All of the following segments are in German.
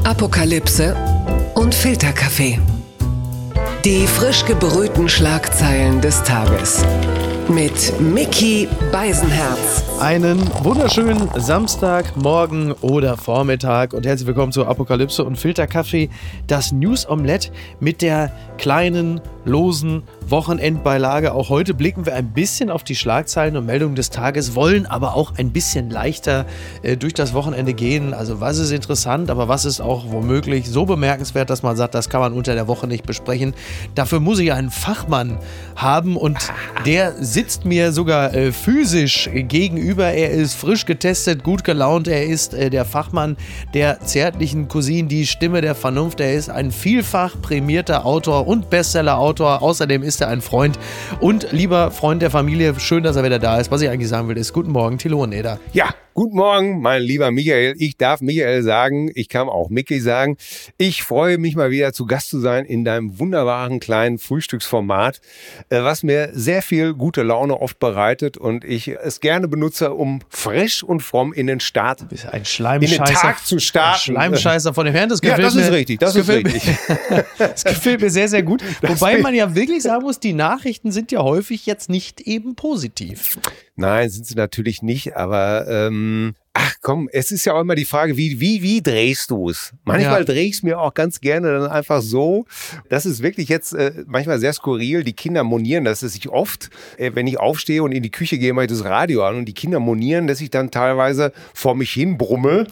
Apokalypse und Filterkaffee. Die frisch gebrühten Schlagzeilen des Tages. Mit Micky Beisenherz. Einen wunderschönen Samstagmorgen oder Vormittag und herzlich willkommen zu Apokalypse und Filterkaffee. Das News Omelette mit der kleinen, losen Wochenendbeilage. Auch heute blicken wir ein bisschen auf die Schlagzeilen und Meldungen des Tages, wollen aber auch ein bisschen leichter durch das Wochenende gehen. Also was ist interessant, aber was ist auch womöglich so bemerkenswert, dass man sagt, das kann man unter der Woche nicht besprechen. Dafür muss ich einen Fachmann haben und der sitzt mir sogar physisch gegenüber. Er ist frisch getestet, gut gelaunt. Er ist der Fachmann der zärtlichen Cousine, die Stimme der Vernunft. Er ist ein vielfach prämierter Autor und Bestseller-Autor. Außerdem ist er ein Freund und lieber Freund der Familie. Schön, dass er wieder da ist. Was ich eigentlich sagen will, ist guten Morgen, Thilo und Eder. Ja, guten Morgen, mein lieber Michael. Ich darf Michael sagen, ich kann auch Micky sagen. Ich freue mich mal wieder zu Gast zu sein in deinem wunderbaren kleinen Frühstücksformat, was mir sehr viel gute Laune oft bereitet und ich es gerne benutze, um frisch und fromm in den Start, Ein Schleimscheißer, in den Tag zu starten. Ein Schleimscheißer von dem Herrn. Das gefällt ja, das mir, ist richtig, das ist richtig. Das gefällt mir sehr, sehr gut. Wobei man ja wirklich sagen muss, die Nachrichten sind ja häufig jetzt nicht eben positiv. Nein, sind sie natürlich nicht, aber ach komm, es ist ja auch immer die Frage, wie drehst du es? Manchmal drehe ich es mir auch ganz gerne dann einfach so. Das ist wirklich jetzt manchmal sehr skurril. Die Kinder monieren, dass es sich oft, wenn ich aufstehe und in die Küche gehe, mache ich das Radio an und die Kinder monieren, dass ich dann teilweise vor mich hin brumme.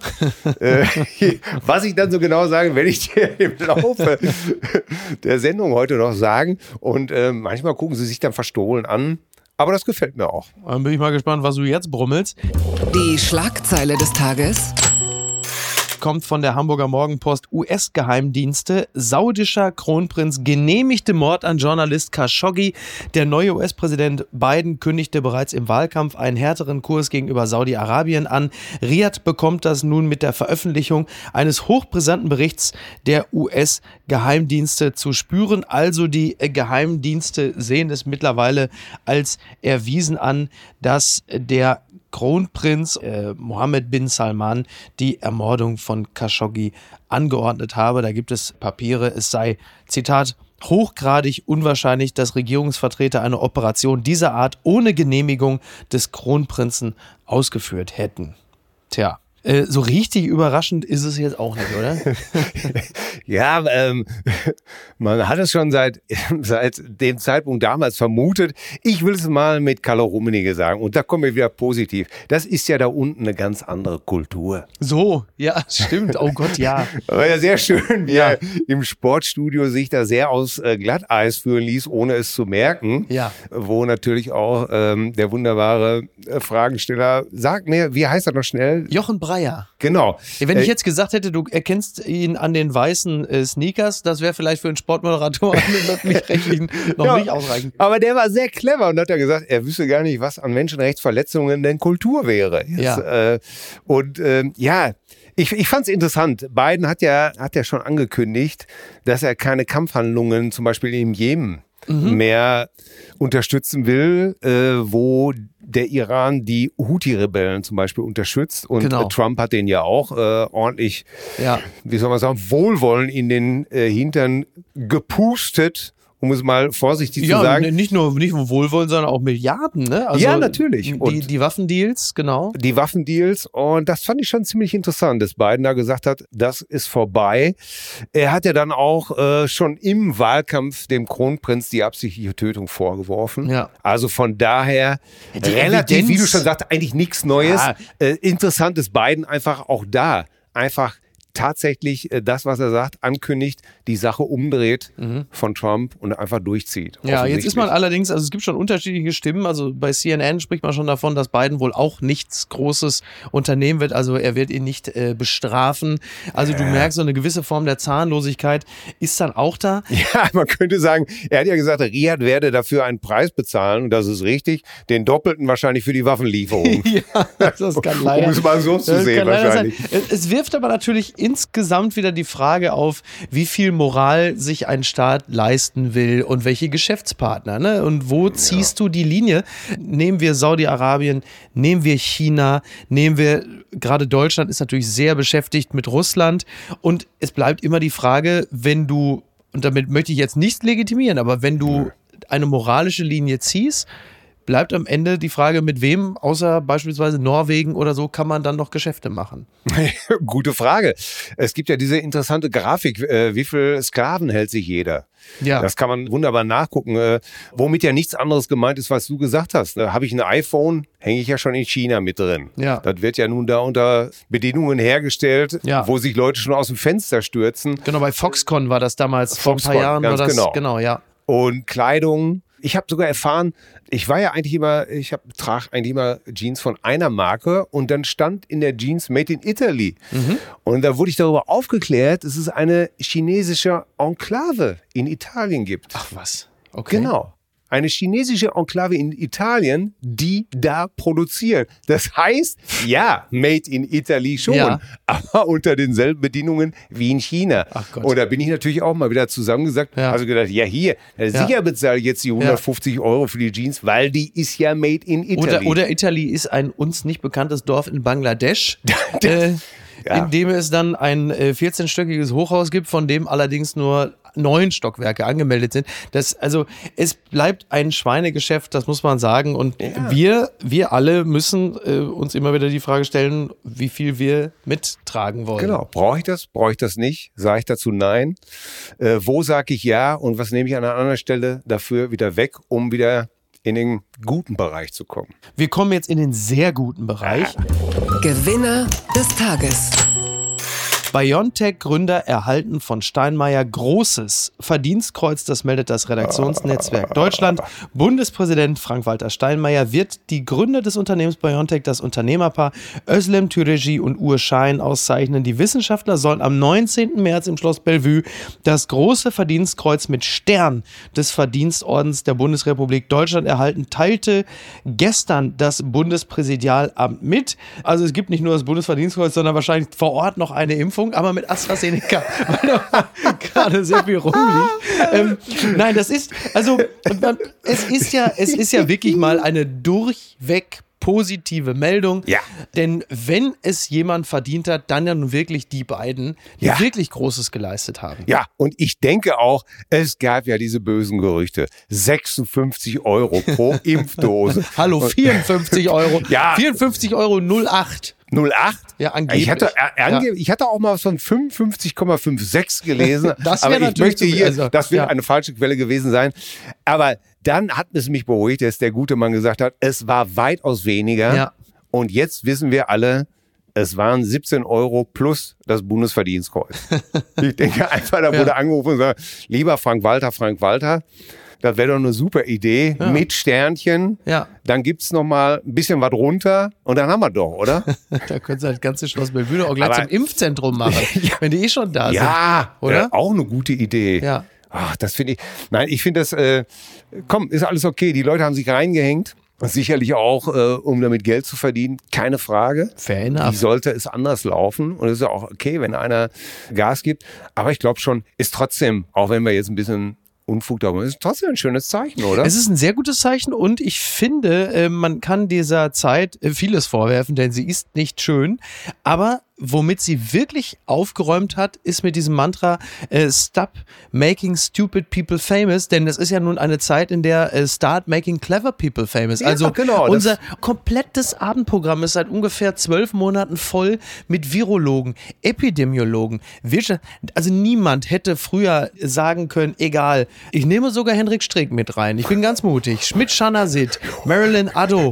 Was ich dann so genau sage, werde ich dir im Laufe der Sendung heute noch sagen. Und manchmal gucken sie sich dann verstohlen an. Aber das gefällt mir auch. Dann bin ich mal gespannt, was du jetzt brummelst. Die Schlagzeile des Tages Kommt von der Hamburger Morgenpost. US-Geheimdienste. Saudischer Kronprinz genehmigte Mord an Journalist Khashoggi. Der neue US-Präsident Biden kündigte bereits im Wahlkampf einen härteren Kurs gegenüber Saudi-Arabien an. Riyadh bekommt das nun mit der Veröffentlichung eines hochbrisanten Berichts der US-Geheimdienste zu spüren. Also die Geheimdienste sehen es mittlerweile als erwiesen an, dass der Kronprinz Mohammed bin Salman die Ermordung von Khashoggi angeordnet habe. Da gibt es Papiere. Es sei, Zitat, hochgradig unwahrscheinlich, dass Regierungsvertreter eine Operation dieser Art ohne Genehmigung des Kronprinzen ausgeführt hätten. Tja. So richtig überraschend ist es jetzt auch nicht, oder? Ja, man hat es schon seit dem Zeitpunkt damals vermutet. Ich will es mal mit Carlo Rummenigge sagen. Und da kommen wir wieder positiv. Das ist ja da unten eine ganz andere Kultur. So, ja, stimmt. Oh Gott, ja. War ja sehr schön, wie er im Sportstudio sich da sehr aus Glatteis führen ließ, ohne es zu merken. Ja. Wo natürlich auch der wunderbare Fragensteller, sag mir, wie heißt er noch schnell? Jochen Breyer. Genau. Wenn ich jetzt gesagt hätte, du erkennst ihn an den weißen Sneakers, das wäre vielleicht für einen Sportmoderator an den Öffentlich-Rechtlichen noch nicht ausreichend. Aber der war sehr clever und hat ja gesagt, er wüsste gar nicht, was an Menschenrechtsverletzungen denn Kultur wäre. Ich fand es interessant. Biden hat ja schon angekündigt, dass er keine Kampfhandlungen zum Beispiel im Jemen mehr unterstützen will, wo der Iran die Houthi-Rebellen zum Beispiel unterstützt. Und Trump hat den ja auch ordentlich, wie soll man sagen, Wohlwollen in den Hintern gepustet, um es mal vorsichtig zu sagen. Ja, nicht nur Wohlwollen, sondern auch Milliarden, ne? Also ja, natürlich. Die Waffendeals, genau. Die Waffendeals. Und das fand ich schon ziemlich interessant, dass Biden da gesagt hat, das ist vorbei. Er hat ja dann auch schon im Wahlkampf dem Kronprinz die absichtliche Tötung vorgeworfen. Ja. Also von daher relativ, wie du schon sagst, eigentlich nichts Neues. Ja. Interessant ist Biden einfach auch da. Einfach tatsächlich das, was er sagt, ankündigt, die Sache umdreht von Trump und einfach durchzieht. Ja, jetzt ist man allerdings, also es gibt schon unterschiedliche Stimmen, also bei CNN spricht man schon davon, dass Biden wohl auch nichts Großes unternehmen wird, also er wird ihn nicht bestrafen. Also du merkst, so eine gewisse Form der Zahnlosigkeit ist dann auch da. Ja, man könnte sagen, er hat ja gesagt, Riyadh werde dafür einen Preis bezahlen und das ist richtig, den Doppelten wahrscheinlich für die Waffenlieferung. Ja, das kann leider. Um es mal so zu sehen wahrscheinlich. Es wirft aber natürlich insgesamt wieder die Frage auf, wie viel Moral sich ein Staat leisten will und welche Geschäftspartner. Ne? Und wo ziehst du die Linie? Nehmen wir Saudi-Arabien, nehmen wir China, gerade Deutschland ist natürlich sehr beschäftigt mit Russland. Und es bleibt immer die Frage, wenn du, und damit möchte ich jetzt nichts legitimieren, aber wenn du eine moralische Linie ziehst, bleibt am Ende die Frage, mit wem, außer beispielsweise Norwegen oder so, kann man dann noch Geschäfte machen? Gute Frage. Es gibt ja diese interessante Grafik, wie viel Sklaven hält sich jeder? Ja. Das kann man wunderbar nachgucken, womit ja nichts anderes gemeint ist, was du gesagt hast. Habe ich ein iPhone, hänge ich ja schon in China mit drin. Ja. Das wird ja nun da unter Bedingungen hergestellt, wo sich Leute schon aus dem Fenster stürzen. Genau, bei Foxconn war das damals, vor ein paar Jahren. Ganz war das, genau, ja. Und Kleidung. Ich habe sogar erfahren, ich trage eigentlich immer Jeans von einer Marke und dann stand in der Jeans Made in Italy. Und da wurde ich darüber aufgeklärt, dass es eine chinesische Enklave in Italien gibt. Ach was, okay. Genau. Eine chinesische Enklave in Italien, die da produziert. Das heißt, ja, made in Italy schon, aber unter denselben Bedingungen wie in China. Ach Gott. Und da bin ich natürlich auch mal wieder zusammengesagt, also gedacht, sicher bezahle ich jetzt die 150 Euro für die Jeans, weil die ist ja made in Italy. Oder Italy ist ein uns nicht bekanntes Dorf in Bangladesch. In dem es dann ein 14-stöckiges Hochhaus gibt, von dem allerdings nur 9 Stockwerke angemeldet sind. Es bleibt ein Schweinegeschäft, das muss man sagen. Und wir alle müssen uns immer wieder die Frage stellen, wie viel wir mittragen wollen. Genau. Brauche ich das nicht? Sage ich dazu nein? Wo sage ich ja? Und was nehme ich an einer anderen Stelle dafür wieder weg, um wieder in den guten Bereich zu kommen? Wir kommen jetzt in den sehr guten Bereich. Gewinner des Tages. BioNTech-Gründer erhalten von Steinmeier großes Verdienstkreuz, das meldet das Redaktionsnetzwerk Deutschland. Bundespräsident Frank-Walter Steinmeier wird die Gründer des Unternehmens BioNTech, das Unternehmerpaar Özlem Türeci und Uğur Şahin, auszeichnen. Die Wissenschaftler sollen am 19. März im Schloss Bellevue das große Verdienstkreuz mit Stern des Verdienstordens der Bundesrepublik Deutschland erhalten, teilte gestern das Bundespräsidialamt mit. Also es gibt nicht nur das Bundesverdienstkreuz, sondern wahrscheinlich vor Ort noch eine Impfung, aber mit AstraZeneca, weil da gerade sehr viel rumliegt. Nein, es ist ja wirklich mal eine durchweg positive Meldung. Ja. Denn wenn es jemand verdient hat, dann ja nun wirklich die beiden, die wirklich Großes geleistet haben. Ja, und ich denke auch, es gab ja diese bösen Gerüchte. 56 Euro pro Impfdose. Hallo, 54 Euro. Ja. 54,08 Euro. 08? Ja, angeblich. Ich hatte auch mal was von 55,56 gelesen. Das aber ich möchte hier, das wird ja eine falsche Quelle gewesen sein. Aber dann hat es mich beruhigt, dass der gute Mann gesagt hat, es war weitaus weniger. Ja. Und jetzt wissen wir alle, es waren 17 Euro plus das Bundesverdienstkreuz. Ich denke einfach, da wurde angerufen und gesagt, lieber Frank-Walter, das wäre doch eine super Idee, mit Sternchen. Ja. Dann gibt es nochmal ein bisschen was runter und dann haben wir doch, oder? Da können Sie das ganze Schloss Bellevue auch gleich zum Impfzentrum machen, wenn die schon da sind. Ja, oder? Auch eine gute Idee. Ja. Ach, das finde ich, ich finde das, ist alles okay. Die Leute haben sich reingehängt. Sicherlich auch, um damit Geld zu verdienen, keine Frage. Fair enough. Wie sollte es anders laufen? Und es ist ja auch okay, wenn einer Gas gibt. Aber ich glaube schon, ist trotzdem, auch wenn wir jetzt ein bisschen Unfug darüber, ist trotzdem ein schönes Zeichen, oder? Es ist ein sehr gutes Zeichen und ich finde, man kann dieser Zeit vieles vorwerfen, denn sie ist nicht schön, aber womit sie wirklich aufgeräumt hat, ist mit diesem Mantra Stop making stupid people famous, denn das ist ja nun eine Zeit, in der Start making clever people famous. Also genau, unser komplettes Abendprogramm ist seit ungefähr 12 Monaten voll mit Virologen, Epidemiologen, also niemand hätte früher sagen können, egal, ich nehme sogar Hendrik Streeck mit rein, ich bin ganz mutig, Schmidt-Schanasit, Marilyn Addo,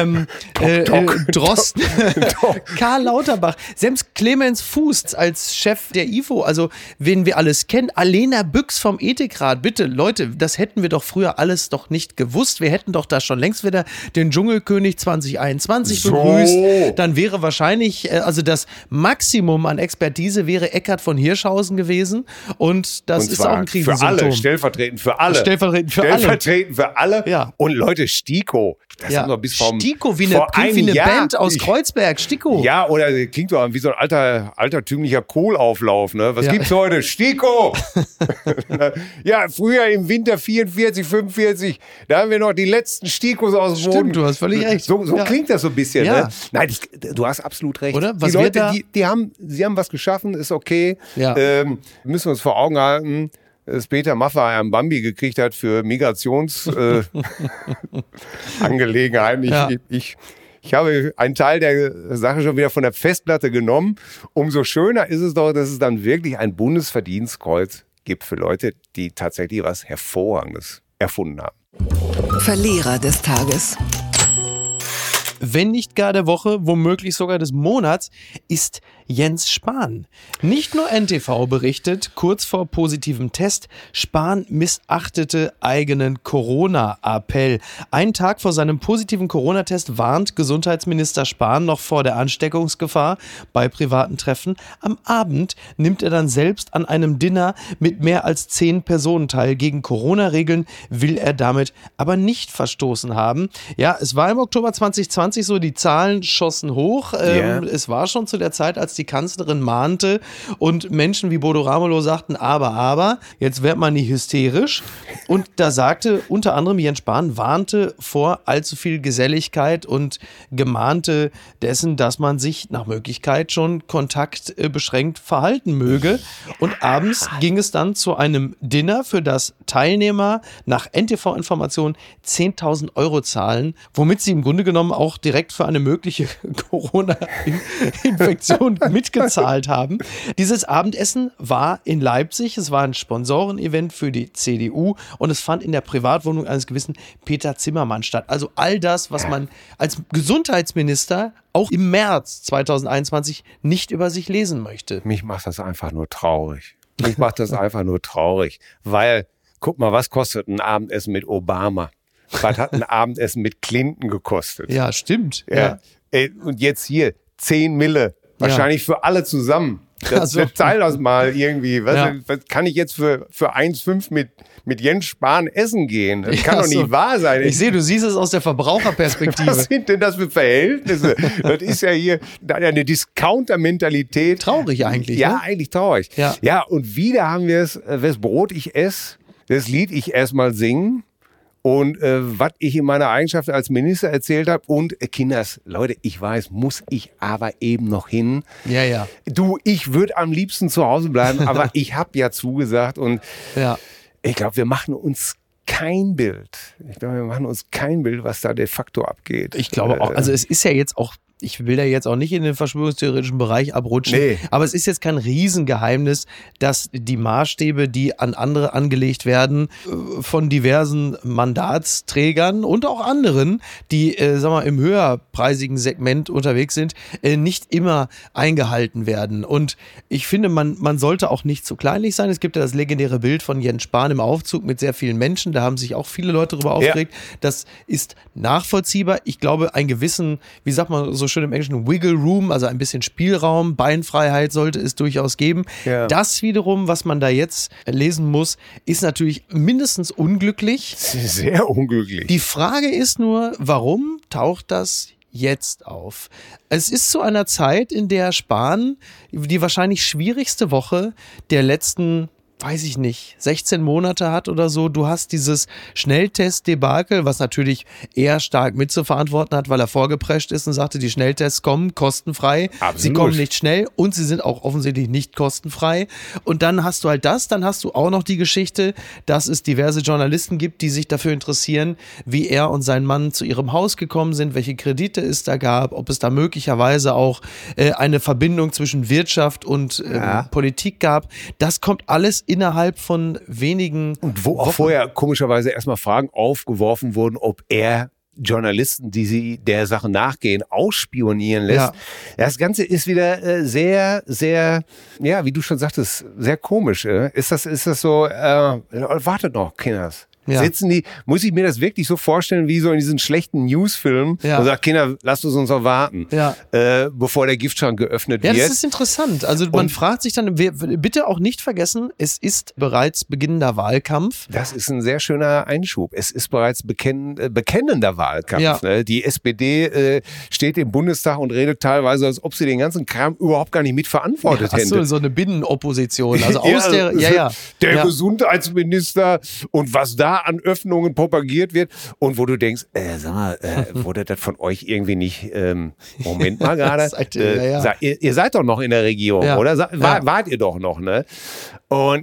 Drosten, Karl Lauterbach, selbst Clemens Fuß als Chef der IFO, also wen wir alles kennen, Alena Büchs vom Ethikrat, bitte Leute, das hätten wir doch früher alles doch nicht gewusst, wir hätten doch da schon längst wieder den Dschungelkönig 2021 begrüßt, dann wäre wahrscheinlich, also das Maximum an Expertise wäre Eckhard von Hirschhausen gewesen und das ist auch ein Krisensymptom. Stellvertretend für alle. Stellvertretend für alle. Ja. Und Leute, STIKO das haben wir bis Stiko, wie vor eine Jahr. Band aus Kreuzberg, Stiko. Ja, oder klingt doch wie so ein altertümlicher Kohlauflauf, ne? Was gibt's heute? Stiko! Ja, früher im Winter 44, 45, da haben wir noch die letzten Stikos aus dem Boden. Stimmt, du hast völlig recht. So klingt das so ein bisschen, ne? Nein, du hast absolut recht. Oder? Was die Leute, wird sie haben was geschaffen, ist okay. Ja. Müssen wir uns vor Augen halten, dass Peter Maffay einen Bambi gekriegt hat für Migrationsangelegenheiten. Ich habe einen Teil der Sache schon wieder von der Festplatte genommen. Umso schöner ist es doch, dass es dann wirklich ein Bundesverdienstkreuz gibt für Leute, die tatsächlich was Hervorragendes erfunden haben. Verlierer des Tages. Wenn nicht gar der Woche, womöglich sogar des Monats, ist Jens Spahn. Nicht nur NTV berichtet, kurz vor positivem Test, Spahn missachtete eigenen Corona-Appell. Einen Tag vor seinem positiven Corona-Test warnt Gesundheitsminister Spahn noch vor der Ansteckungsgefahr bei privaten Treffen. Am Abend nimmt er dann selbst an einem Dinner mit mehr als 10 Personen teil. Gegen Corona-Regeln will er damit aber nicht verstoßen haben. Ja, es war im Oktober 2020 so, die Zahlen schossen hoch. Es war schon zu der Zeit, als die Kanzlerin mahnte und Menschen wie Bodo Ramelow sagten, aber, jetzt wird man nicht hysterisch. Und da sagte unter anderem Jens Spahn, warnte vor allzu viel Geselligkeit und gemahnte dessen, dass man sich nach Möglichkeit schon kontaktbeschränkt verhalten möge. Und abends ging es dann zu einem Dinner, für das Teilnehmer nach NTV-Informationen 10.000 € zahlen, womit sie im Grunde genommen auch direkt für eine mögliche Corona-Infektion mitgezahlt haben. Dieses Abendessen war in Leipzig. Es war ein Sponsorenevent für die CDU und es fand in der Privatwohnung eines gewissen Peter Zimmermann statt. Also all das, was man als Gesundheitsminister auch im März 2021 nicht über sich lesen möchte. Mich macht das einfach nur traurig. Weil, guck mal, was kostet ein Abendessen mit Obama? Was hat ein Abendessen mit Clinton gekostet? Ja, stimmt. Ja. Und jetzt hier 10 Mille. Wahrscheinlich für alle zusammen. Teil das mal irgendwie. Was kann ich jetzt für 1,5 mit Jens Spahn essen gehen? Das kann doch nicht wahr sein. Ich sehe, du siehst es aus der Verbraucherperspektive. Was sind denn das für Verhältnisse? Das ist ja hier eine Discounter-Mentalität. Traurig eigentlich. Ja, ne? eigentlich traurig. Ja, und wieder haben wir es, wes Brot ich esse, das Lied ich erstmal singen. Und was ich in meiner Eigenschaft als Minister erzählt habe und Kinders, Leute, ich weiß, muss ich aber eben noch hin. Ja. Du, ich würde am liebsten zu Hause bleiben, aber ich habe ja zugesagt und ich glaube, wir machen uns kein Bild. Was da de facto abgeht. Ich glaube auch, also es ist ja jetzt auch, ich will da jetzt auch nicht in den verschwörungstheoretischen Bereich abrutschen, aber es ist jetzt kein Riesengeheimnis, dass die Maßstäbe, die an andere angelegt werden, von diversen Mandatsträgern und auch anderen, die, im höherpreisigen Segment unterwegs sind, nicht immer eingehalten werden. Und ich finde, man sollte auch nicht zu kleinlich sein. Es gibt ja das legendäre Bild von Jens Spahn im Aufzug mit sehr vielen Menschen. Da haben sich auch viele Leute darüber aufgeregt. Das ist nachvollziehbar. Ich glaube, einen gewissen, wie sagt man so schön im Englischen, Wiggle Room, also ein bisschen Spielraum, Beinfreiheit sollte es durchaus geben. Ja. Das wiederum, was man da jetzt lesen muss, ist natürlich mindestens unglücklich. Sehr unglücklich. Die Frage ist nur, warum taucht das jetzt auf? Es ist zu einer Zeit, in der Spahn die wahrscheinlich schwierigste Woche der letzten, weiß ich nicht, 16 Monate hat oder so. Du hast dieses Schnelltest-Debakel, was natürlich eher stark mitzuverantworten hat, weil er vorgeprescht ist und sagte, die Schnelltests kommen kostenfrei. Absolut. Sie kommen nicht schnell und sie sind auch offensichtlich nicht kostenfrei. Und dann hast du halt dann hast du auch noch die Geschichte, dass es diverse Journalisten gibt, die sich dafür interessieren, wie er und sein Mann zu ihrem Haus gekommen sind, welche Kredite es da gab, ob es da möglicherweise auch eine Verbindung zwischen Wirtschaft und Politik gab. Das kommt alles innerhalb von wenigen und wo auch vorher komischerweise erstmal Fragen aufgeworfen wurden, ob er Journalisten, die der Sache nachgehen, ausspionieren lässt. Ja. Das Ganze ist wieder sehr, sehr, ja, wie du schon sagtest, sehr komisch. Ist das so, wartet noch, Kinders. Ja. Sitzen die, muss ich mir das wirklich so vorstellen, wie so in diesen schlechten Newsfilmen, Ja. und sagt, Kinder, lasst uns noch warten, Ja. bevor der Giftschrank geöffnet Ja, wird. das ist interessant. Also man fragt sich dann, bitte auch nicht vergessen, es ist bereits beginnender Wahlkampf. Das ist ein sehr schöner Einschub. Es ist bereits bekennender Wahlkampf. Ja. Ne? Die SPD steht im Bundestag und redet teilweise, als ob sie den ganzen Kram überhaupt gar nicht mitverantwortet Ach hätte. so eine Binnenopposition. Also Ja, aus der, der ja. Gesundheitsminister und was da an Öffnungen propagiert wird und wo du denkst, sag mal, wurde das von euch irgendwie nicht, Moment mal gerade, ihr seid doch noch in der Regierung, Ja. oder? Ja. Wart ihr doch noch, ne? Und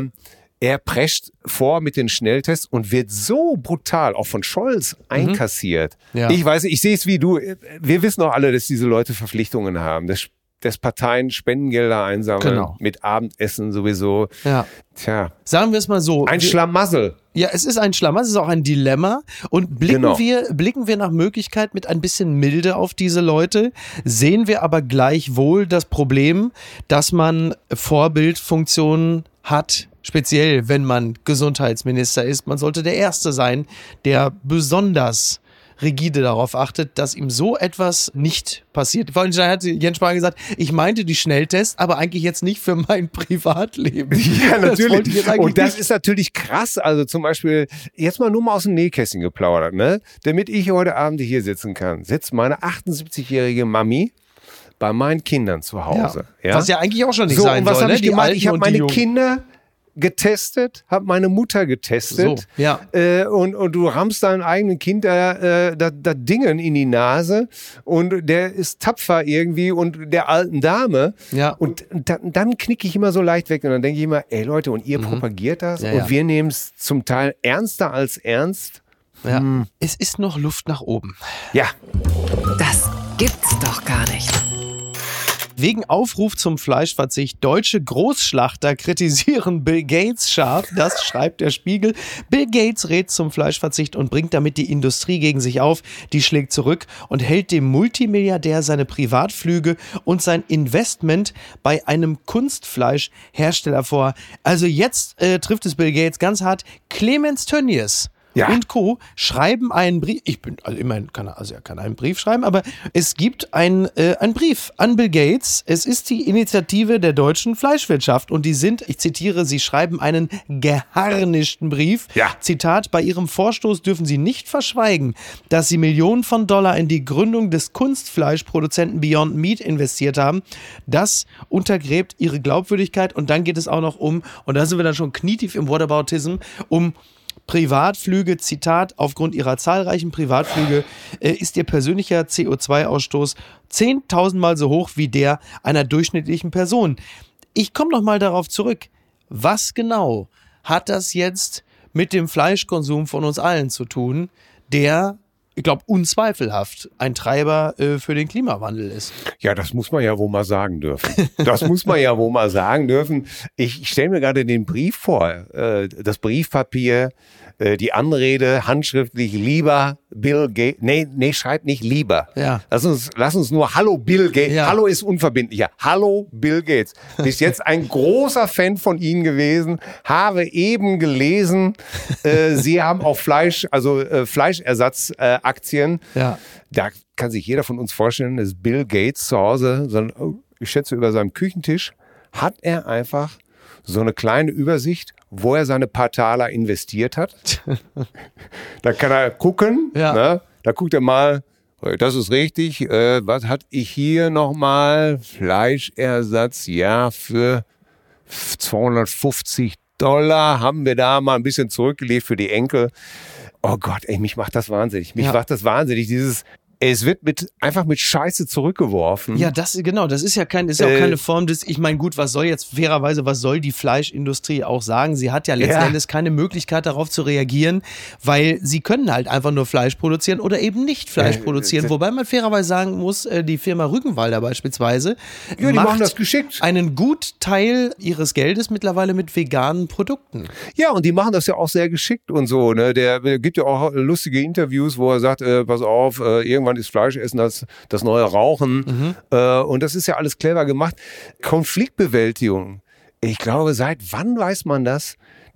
er prescht vor mit den Schnelltests und wird so brutal auch von Scholz einkassiert. Ja. Ich weiß nicht, ich sehe es wie du. Wir wissen auch alle, dass diese Leute Verpflichtungen haben. Dass Parteien Spendengelder einsammeln, Genau. mit Abendessen sowieso. Ja. Tja, Sagen wir es mal so. ein Schlamassel. Ja, es ist ein Schlamassel, es ist auch ein Dilemma. Und blicken Genau. wir nach Möglichkeit mit ein bisschen Milde auf diese Leute, sehen wir aber gleichwohl das Problem, dass man Vorbildfunktionen hat, speziell wenn man Gesundheitsminister ist. Man sollte der Erste sein, der besonders rigide darauf achtet, dass ihm so etwas nicht passiert. Vorhin hat Jens Spahn gesagt, ich meinte die Schnelltests, aber eigentlich jetzt nicht für mein Privatleben. Ja, Das wollte ich natürlich. jetzt eigentlich Und das nicht. ist natürlich krass. Also zum Beispiel, jetzt mal nur mal aus dem Nähkästchen geplaudert, ne? Damit ich heute Abend hier sitzen kann, sitzt meine 78-jährige Mami bei meinen Kindern zu Hause. Ja. Was ja eigentlich auch schon nicht So, sein und was soll. habe Ne? ich Die gemacht? Alten Ich habe und die meine Jungen. Kinder getestet, habe meine Mutter getestet. So, ja. Und du rammst deinem eigenen Kind das Dingen in die Nase und der ist tapfer irgendwie und der alten Dame. Ja. Und dann knicke ich immer so leicht weg und dann denke ich immer, ey Leute, und ihr propagiert das Ja, und ja. wir nehmen es zum Teil ernster als ernst. Ja. Es ist noch Luft nach oben. Ja, Das gibt's doch gar nicht. Wegen Aufruf zum Fleischverzicht. Deutsche Großschlachter kritisieren Bill Gates scharf. Das schreibt der Spiegel. Bill Gates rät zum Fleischverzicht und bringt damit die Industrie gegen sich auf. Die schlägt zurück und hält dem Multimilliardär seine Privatflüge und sein Investment bei einem Kunstfleischhersteller vor. Also jetzt trifft es Bill Gates ganz hart. Clemens Tönnies und Co. schreiben einen Brief. Immerhin kann er einen Brief schreiben, aber es gibt einen Brief an Bill Gates. Es ist die Initiative der deutschen Fleischwirtschaft und die sind, ich zitiere, sie schreiben einen geharnischten Brief. Ja. Zitat, bei ihrem Vorstoß dürfen sie nicht verschweigen, dass sie Millionen von Dollar in die Gründung des Kunstfleischproduzenten Beyond Meat investiert haben. Das untergräbt ihre Glaubwürdigkeit und dann geht es auch noch und da sind wir dann schon knietief im Whataboutism, um Privatflüge, Zitat, aufgrund ihrer zahlreichen Privatflüge ist ihr persönlicher CO2-Ausstoß 10.000 Mal so hoch wie der einer durchschnittlichen Person. Ich komme noch mal darauf zurück. Was genau hat das jetzt mit dem Fleischkonsum von uns allen zu tun, der, ich glaube, unzweifelhaft ein Treiber für den Klimawandel ist? Ja, das muss man ja wohl mal sagen dürfen. Das muss man ja wohl mal sagen dürfen. Ich stelle mir gerade den Brief vor, das Briefpapier, die Anrede, handschriftlich, lieber Bill Gates. Nee, schreibt nicht lieber. Ja. Lass uns nur Hallo Bill Gates. Ja. Hallo ist unverbindlicher. Hallo Bill Gates. Bis jetzt ein großer Fan von Ihnen gewesen, habe eben gelesen, Sie haben auch Fleischersatzaktien. Ja. Da kann sich jeder von uns vorstellen, dass Bill Gates zu Hause, ich schätze über seinem Küchentisch, hat er einfach so eine kleine Übersicht, wo er seine paar Taler investiert hat. Da kann er gucken, Ja. ne? Da guckt er mal, das ist richtig, was hatte ich hier nochmal? Fleischersatz, ja, für $250 haben wir da mal ein bisschen zurückgelegt für die Enkel. Oh Gott, ey, mich macht das wahnsinnig. Es wird einfach mit Scheiße zurückgeworfen. Ja, das ist ja auch keine Form des, ich meine, gut, was soll die Fleischindustrie auch sagen? Sie hat ja letzten Endes keine Möglichkeit darauf zu reagieren, weil sie können halt einfach nur Fleisch produzieren oder eben nicht Fleisch produzieren. Wobei man fairerweise sagen muss, die Firma Rügenwalder beispielsweise Die machen das geschickt. einen gut Teil ihres Geldes mittlerweile mit veganen Produkten. Ja, und die machen das ja auch sehr geschickt und so. Ne? Der gibt ja auch lustige Interviews, wo er sagt, pass auf, irgendwann ist Fleischessen das neue Rauchen. Und das ist ja alles clever gemacht. Konfliktbewältigung. Ich glaube, seit wann weiß man das?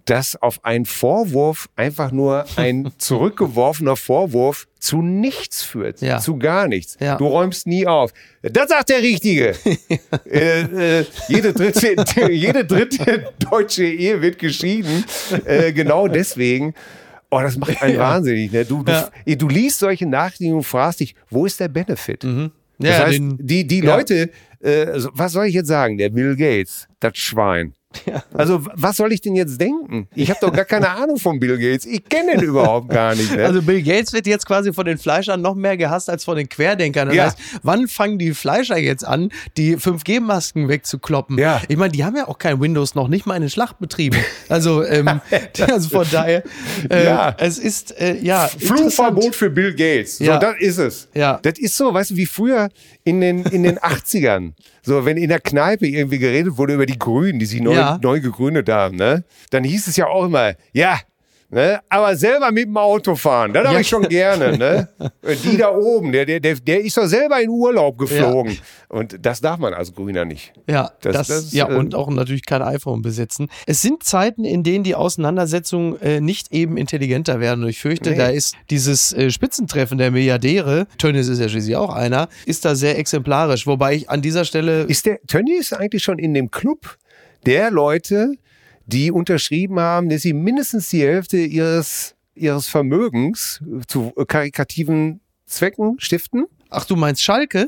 dass auf einen Vorwurf einfach nur ein zurückgeworfener Vorwurf zu nichts führt, zu gar nichts. Ja. Du räumst nie auf. Das sagt der Richtige. Jede dritte deutsche Ehe wird geschieden. Genau deswegen. Oh, das macht einen wahnsinnig. Ne? Du liest solche Nachrichten und fragst dich, wo ist der Benefit? Mhm. Das heißt, die Leute, was soll ich jetzt sagen? Der Bill Gates, das Schwein. Ja. Also was soll ich denn jetzt denken? Ich habe doch gar keine Ahnung von Bill Gates. Ich kenne den überhaupt gar nicht. Ne? Also Bill Gates wird jetzt quasi von den Fleischern noch mehr gehasst als von den Querdenkern. Das heißt, wann fangen die Fleischer jetzt an, die 5G-Masken wegzukloppen? Ja. Ich meine, die haben ja auch kein Windows, noch nicht mal in den Schlachtbetrieben. Also, also von daher, es ist Flugverbot für Bill Gates. So, das ist es. Ja. Das ist so, weißt du, wie früher in den 80ern. So, wenn in der Kneipe irgendwie geredet wurde über die Grünen, die sich neu gegründet haben, ne? Dann hieß es ja auch immer, ne? Aber selber mit dem Auto fahren, das habe ich schon gerne. Ne? Die da oben, der ist doch selber in Urlaub geflogen. Ja. Und das darf man als Grüner nicht. Ja, und auch natürlich kein iPhone besitzen. Es sind Zeiten, in denen die Auseinandersetzungen nicht eben intelligenter werden. Und ich fürchte, da ist dieses Spitzentreffen der Milliardäre, Tönnies ist ja schließlich auch einer, ist da sehr exemplarisch. Wobei ich an dieser Stelle... Tönnies eigentlich schon in dem Club der Leute, die unterschrieben haben, dass sie mindestens die Hälfte ihres Vermögens zu karikativen Zwecken stiften? Ach, du meinst Schalke?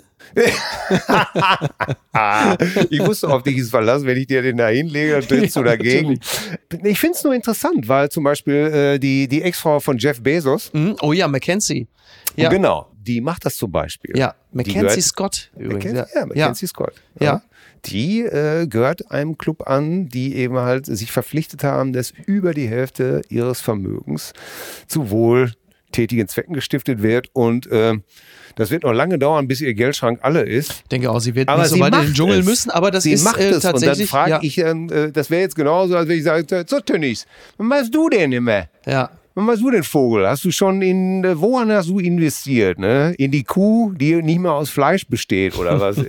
Ich musste auf dich verlassen, wenn ich dir den da hinlege, dann trittst du dagegen. Ich finde es nur interessant, weil zum Beispiel die Ex-Frau von Jeff Bezos. Oh ja, Mackenzie. Ja. Genau, die macht das zum Beispiel. Ja, Mackenzie Scott übrigens. Mackenzie Scott. Ja. Die gehört einem Club an, die eben halt sich verpflichtet haben, dass über die Hälfte ihres Vermögens zu wohltätigen Zwecken gestiftet wird. Und das wird noch lange dauern, bis ihr Geldschrank alle ist. Ich denke auch, sie wird nicht so weit in den Dschungel müssen, aber das ist tatsächlich... Und dann frage ich, das wäre jetzt genauso, als wenn ich sage, so Tönnies, was machst du denn immer? Ja. Was machst du denn, Vogel? Hast du schon woran hast du investiert? Ne? In die Kuh, die nicht mehr aus Fleisch besteht oder was?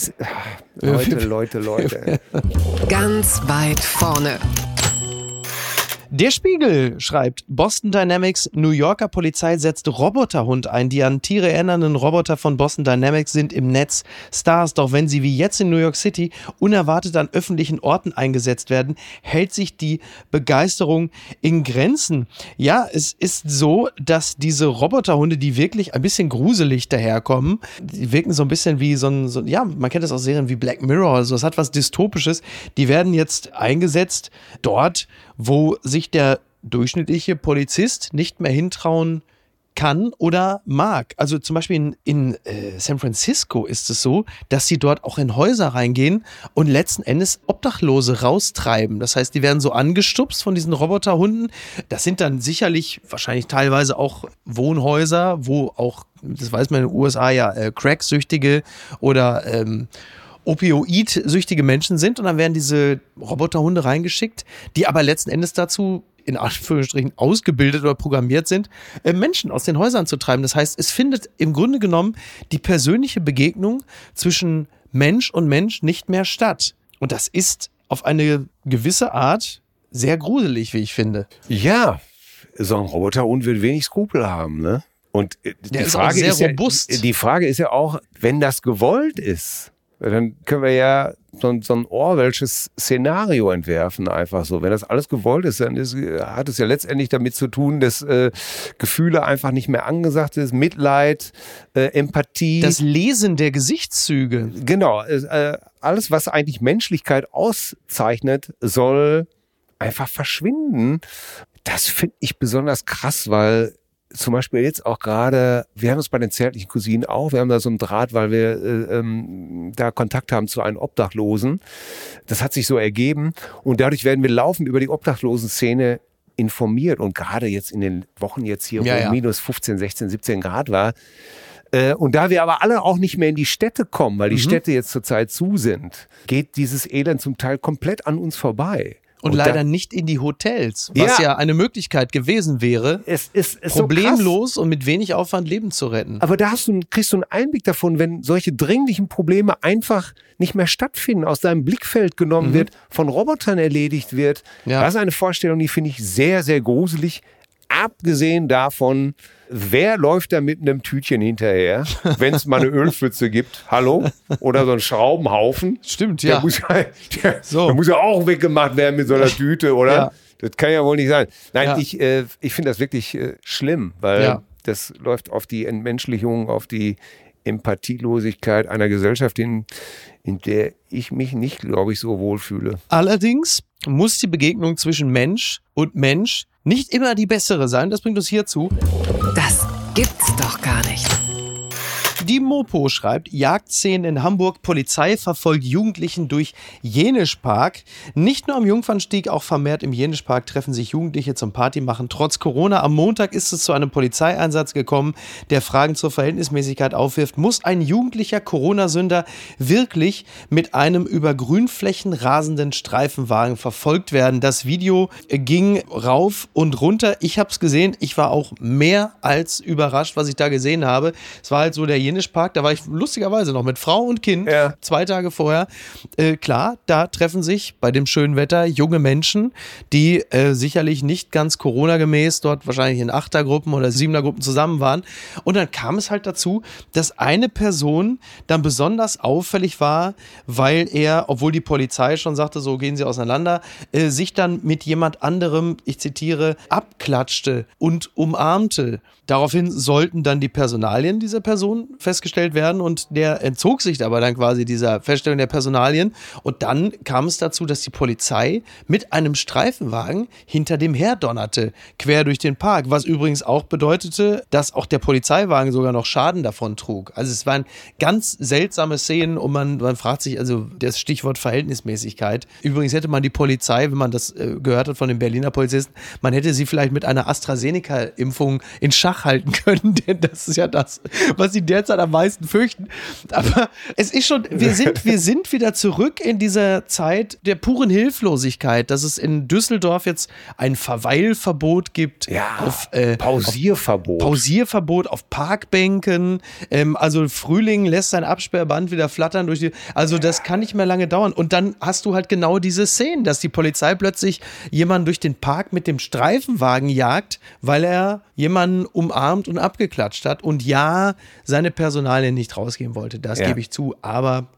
Leute. Ganz weit vorne. Der Spiegel schreibt, Boston Dynamics, New Yorker Polizei setzt Roboterhund ein. Die an Tiere erinnernden Roboter von Boston Dynamics sind im Netz Stars. Doch wenn sie wie jetzt in New York City unerwartet an öffentlichen Orten eingesetzt werden, hält sich die Begeisterung in Grenzen. Ja, es ist so, dass diese Roboterhunde, die wirklich ein bisschen gruselig daherkommen, die wirken so ein bisschen wie man kennt das aus Serien wie Black Mirror oder so, es hat was Dystopisches, die werden jetzt eingesetzt dort, wo sich der durchschnittliche Polizist nicht mehr hintrauen kann oder mag. Also zum Beispiel in San Francisco ist es so, dass sie dort auch in Häuser reingehen und letzten Endes Obdachlose raustreiben. Das heißt, die werden so angestupst von diesen Roboterhunden. Das sind dann sicherlich wahrscheinlich teilweise auch Wohnhäuser, wo auch, das weiß man in den USA ja, Cracksüchtige oder Opioid-süchtige Menschen sind und dann werden diese Roboterhunde reingeschickt, die aber letzten Endes dazu, in Anführungsstrichen, ausgebildet oder programmiert sind, Menschen aus den Häusern zu treiben. Das heißt, es findet im Grunde genommen die persönliche Begegnung zwischen Mensch und Mensch nicht mehr statt. Und das ist auf eine gewisse Art sehr gruselig, wie ich finde. Ja, so ein Roboterhund wird wenig Skrupel haben, ne? Und die Frage ist sehr robust. Die Frage ist ja auch, wenn das gewollt ist, dann können wir ja so ein Orwellsches Szenario entwerfen, einfach so. Wenn das alles gewollt ist, dann hat es ja letztendlich damit zu tun, dass Gefühle einfach nicht mehr angesagt ist, Mitleid, Empathie. Das Lesen der Gesichtszüge. Genau, alles, was eigentlich Menschlichkeit auszeichnet, soll einfach verschwinden. Das finde ich besonders krass, weil zum Beispiel jetzt auch gerade, wir haben es bei den zärtlichen Cousinen auch, wir haben da so einen Draht, weil wir da Kontakt haben zu einem Obdachlosen. Das hat sich so ergeben und dadurch werden wir laufend über die Obdachlosen-Szene informiert und gerade jetzt in den Wochen jetzt hier, wo minus 15, 16, 17 Grad war. Und da wir aber alle auch nicht mehr in die Städte kommen, weil die Städte jetzt zurzeit zu sind, geht dieses Elend zum Teil komplett an uns vorbei. Und leider nicht in die Hotels, was ja eine Möglichkeit gewesen wäre, es ist problemlos so und mit wenig Aufwand Leben zu retten. Aber da kriegst du einen Einblick davon, wenn solche dringlichen Probleme einfach nicht mehr stattfinden, aus deinem Blickfeld genommen wird, von Robotern erledigt wird. Ja. Das ist eine Vorstellung, die finde ich sehr, sehr gruselig. Abgesehen davon, wer läuft da mit einem Tütchen hinterher, wenn es mal eine Ölpfütze gibt? Hallo? Oder so ein Schraubenhaufen? Stimmt, Der muss ja auch weggemacht werden mit so einer Tüte, oder? Ja. Das kann ja wohl nicht sein. Nein, ich finde das wirklich schlimm, weil das läuft auf die Entmenschlichung, auf die Empathielosigkeit einer Gesellschaft, in der ich mich nicht, glaube ich, so wohlfühle. Allerdings muss die Begegnung zwischen Mensch und Mensch nicht immer die bessere sein. Das bringt uns hierzu. Das gibt's doch gar nicht. Die Mopo schreibt, Jagdszenen in Hamburg, Polizei verfolgt Jugendlichen durch Jenischpark. Nicht nur am Jungfernstieg, auch vermehrt im Jenischpark treffen sich Jugendliche zum Partymachen. Trotz Corona am Montag ist es zu einem Polizeieinsatz gekommen, der Fragen zur Verhältnismäßigkeit aufwirft. Muss ein jugendlicher Corona-Sünder wirklich mit einem über Grünflächen rasenden Streifenwagen verfolgt werden? Das Video ging rauf und runter. Ich habe es gesehen. Ich war auch mehr als überrascht, was ich da gesehen habe. Es war halt so der Jenischpark, da war ich lustigerweise noch mit Frau und Kind 2 Tage vorher. Klar, da treffen sich bei dem schönen Wetter junge Menschen, die sicherlich nicht ganz Corona-gemäß dort wahrscheinlich in 8er-Gruppen oder 7er-Gruppen zusammen waren. Und dann kam es halt dazu, dass eine Person dann besonders auffällig war, weil er, obwohl die Polizei schon sagte, so gehen sie auseinander, sich dann mit jemand anderem, ich zitiere, abklatschte und umarmte. Daraufhin sollten dann die Personalien dieser Person festgestellt werden und der entzog sich aber dann quasi dieser Feststellung der Personalien und dann kam es dazu, dass die Polizei mit einem Streifenwagen hinter dem her donnerte, quer durch den Park, was übrigens auch bedeutete, dass auch der Polizeiwagen sogar noch Schaden davon trug. Also es waren ganz seltsame Szenen und man fragt sich, also das Stichwort Verhältnismäßigkeit. Übrigens hätte man die Polizei, wenn man das gehört hat von den Berliner Polizisten, man hätte sie vielleicht mit einer AstraZeneca-Impfung in Schach halten können, denn das ist ja das, was sie derzeit am meisten fürchten. Aber es ist schon, wir sind wieder zurück in dieser Zeit der puren Hilflosigkeit, dass es in Düsseldorf jetzt ein Verweilverbot gibt. Pausierverbot auf Parkbänken. Also Frühling lässt sein Absperrband wieder flattern durch die. Also das kann nicht mehr lange dauern. Und dann hast du halt genau diese Szenen, dass die Polizei plötzlich jemanden durch den Park mit dem Streifenwagen jagt, weil er jemanden umarmt und abgeklatscht hat und ja, seine Personalien nicht rausgeben wollte. Das gebe ich zu, aber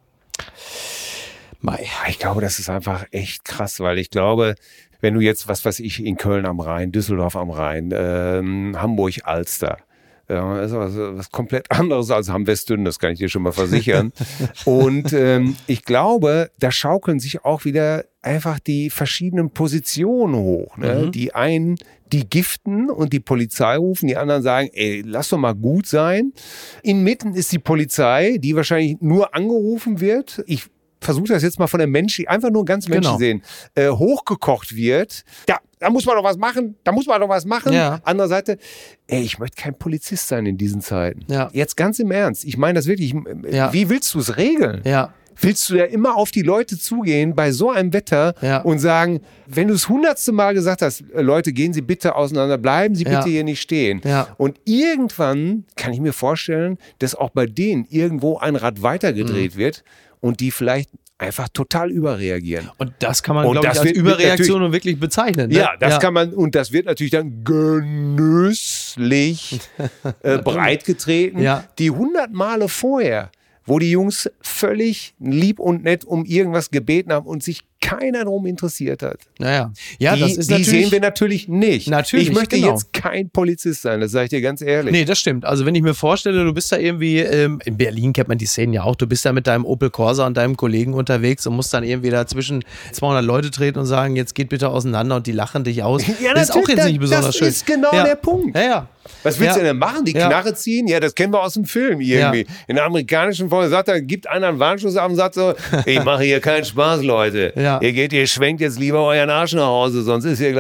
ich glaube, das ist einfach echt krass, weil ich glaube, wenn du jetzt, was weiß ich, in Köln am Rhein, Düsseldorf am Rhein, Hamburg, Alster, das ist was komplett anderes als Hamm-Westdünn, das kann ich dir schon mal versichern. Und ich glaube, da schaukeln sich auch wieder einfach die verschiedenen Positionen hoch. Ne? Die einen, die giften und die Polizei rufen, die anderen sagen, ey, lass doch mal gut sein. Inmitten ist die Polizei, die wahrscheinlich nur angerufen wird. Ich versuche das jetzt mal von der Mensch, einfach nur ganz Menschen sehen, hochgekocht wird. Da muss man doch was machen, Ja. Andere Seite, ey, ich möchte kein Polizist sein in diesen Zeiten. Ja. Jetzt ganz im Ernst, ich meine das wirklich, wie willst du es regeln? Ja. Willst du ja immer auf die Leute zugehen bei so einem Wetter und sagen, wenn du es 100. Mal gesagt hast, Leute, gehen Sie bitte auseinander, bleiben Sie bitte hier nicht stehen. Ja. Und irgendwann kann ich mir vorstellen, dass auch bei denen irgendwo ein Rad weitergedreht wird und die vielleicht einfach total überreagieren. Und das kann man, glaube ich, als Überreaktion und wirklich bezeichnen. Ne? Ja, das kann man, und das wird natürlich dann genüsslich breitgetreten. Die 100 Male vorher, wo die Jungs völlig lieb und nett um irgendwas gebeten haben und sich keiner darum interessiert hat. Ja, das ist die sehen wir natürlich nicht. Ich möchte jetzt kein Polizist sein, das sage ich dir ganz ehrlich. Nee, das stimmt. Also wenn ich mir vorstelle, du bist da irgendwie, in Berlin kennt man die Szenen ja auch, du bist da mit deinem Opel Corsa und deinem Kollegen unterwegs und musst dann irgendwie da zwischen 200 Leute treten und sagen, jetzt geht bitte auseinander und die lachen dich aus. Ja, das ist auch jetzt nicht besonders schön. Das ist genau der Punkt. Ja. Was willst du denn machen? Die Knarre ziehen? Ja, das kennen wir aus dem Film irgendwie. In der amerikanischen Folge gibt einer einen Warnschuss ab und sagt so, ich mache hier keinen Spaß, Leute. Ihr schwenkt jetzt lieber euren Arsch nach Hause, sonst ist hier gleich